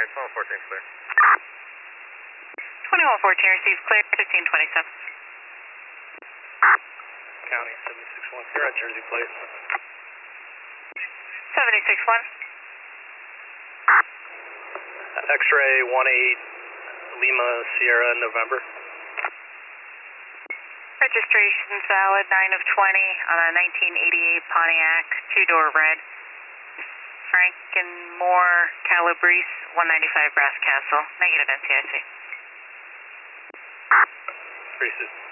Alright, 2114 clear. 2114 receives clear, 1527. County 761, you're on Jersey plate. 761. X-ray 18 Lima Sierra November. Registration's valid, 9 of 20 on a 1988 Pontiac, two-door red. Frank and Moore, Calabrese, 195 Brass Castle, negative NCIC. Appreciate it.